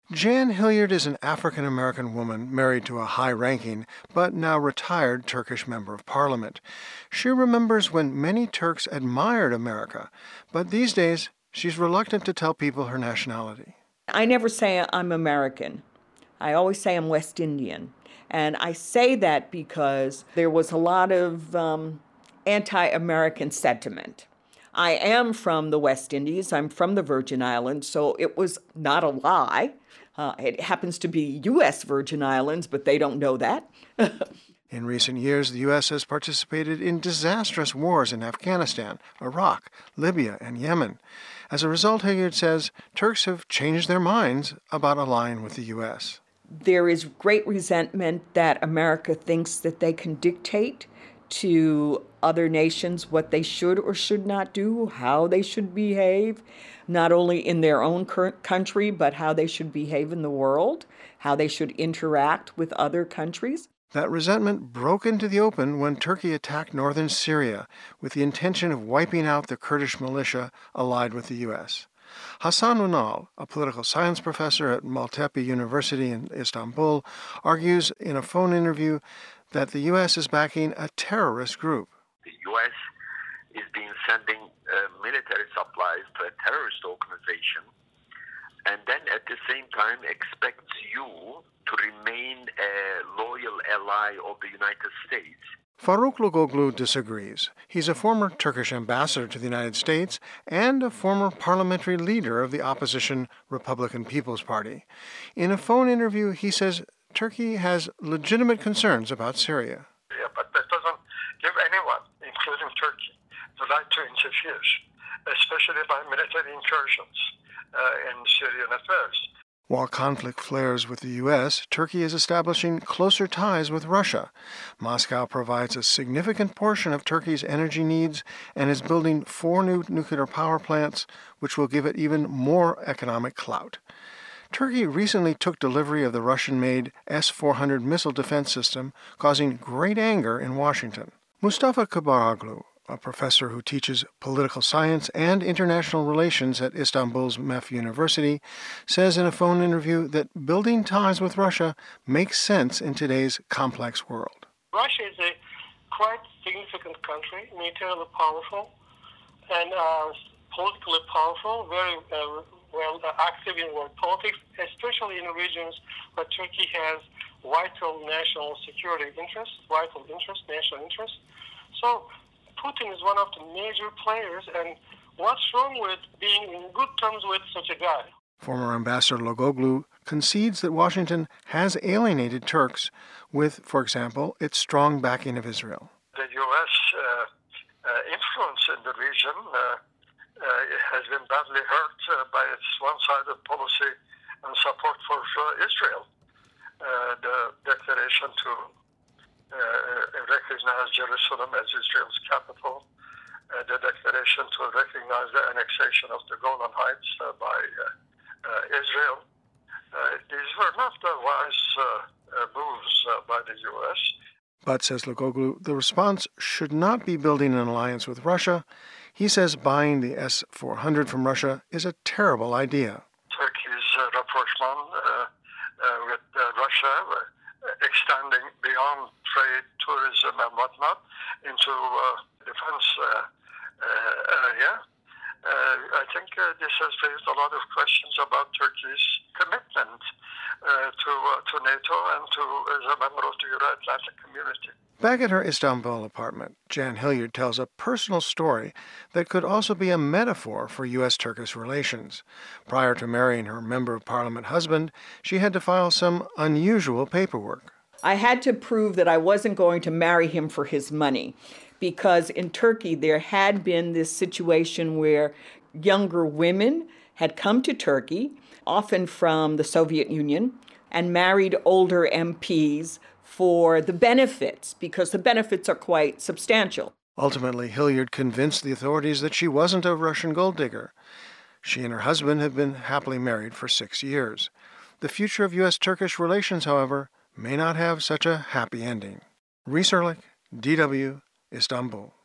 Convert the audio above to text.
Jan Hilliard is an African-American woman married to a high-ranking, but now retired Turkish member of parliament. She remembers when many Turks admired America, but these days she's reluctant to tell people her nationality. I never say I'm American. I always say I'm West Indian. And I say that because there was a lot of anti-American sentiment. I am from the West Indies. I'm from the Virgin Islands, so it was not a lie. It happens to be U.S. Virgin Islands, but they don't know that. In recent years, the U.S. has participated in disastrous wars in Afghanistan, Iraq, Libya, and Yemen. As a result, Hilliard says, Turks have changed their minds about allying with the U.S. There is great resentment that America thinks that they can dictate to other nations what they should or should not do, how they should behave, not only in their own country, but how they should behave in the world, how they should interact with other countries. That resentment broke into the open when Turkey attacked northern Syria with the intention of wiping out the Kurdish militia allied with the U.S. Hasan Ünal, a political science professor at Maltepe University in Istanbul, argues in a phone interview that the U.S. is backing a terrorist group. The U.S. is being sending military supplies to a terrorist organization, and then at the same time expects you to remain a loyal ally of the United States. Faruk Lugoglu disagrees. He's a former Turkish ambassador to the United States and a former parliamentary leader of the opposition Republican People's Party. In a phone interview, he says Turkey has legitimate concerns about Syria. Yeah, but that doesn't give anyone, including Turkey, the right to interfere, especially by military incursions in Syrian affairs. While conflict flares with the U.S., Turkey is establishing closer ties with Russia. Moscow provides a significant portion of Turkey's energy needs and is building 4 new nuclear power plants, which will give it even more economic clout. Turkey recently took delivery of the Russian-made S-400 missile defense system, causing great anger in Washington. Mustafa Kabaroglu, a professor who teaches political science and international relations at Istanbul's MEF University, says in a phone interview that building ties with Russia makes sense in today's complex world. Russia is a quite significant country, militarily powerful and politically powerful, very well active in world politics, especially in regions where Turkey has vital national security interests, national interests. So Putin is one of the major players, and what's wrong with being in good terms with such a guy? Former Ambassador Lugoglu concedes that Washington has alienated Turks with, for example, its strong backing of Israel. The U.S. Influence in the region has been badly hurt by its one-sided policy and support for Israel. The declaration to recognize Jerusalem as Israel's capital, the declaration to recognize the annexation of the Golan Heights by Israel. These were not the wise moves by the U.S. But, says Lugoglu, the response should not be building an alliance with Russia. He says buying the S-400 from Russia is a terrible idea. Turkey's rapprochement with Russia, extending beyond trade, tourism, and whatnot into defense area. I think this has raised a lot of questions about Turkey's commitment to NATO and as a member of the Euro-Atlantic community. Back at her Istanbul apartment, Jan Hilliard tells a personal story that could also be a metaphor for U.S.-Turkish relations. Prior to marrying her Member of Parliament husband, she had to file some unusual paperwork. I had to prove that I wasn't going to marry him for his money, because in Turkey there had been this situation where younger women had come to Turkey, often from the Soviet Union, and married older MPs for the benefits, because the benefits are quite substantial. Ultimately, Hilliard convinced the authorities that she wasn't a Russian gold digger. She and her husband have been happily married for 6 years. The future of U.S.-Turkish relations, however, may not have such a happy ending. Reese Erlich, DW, Istanbul.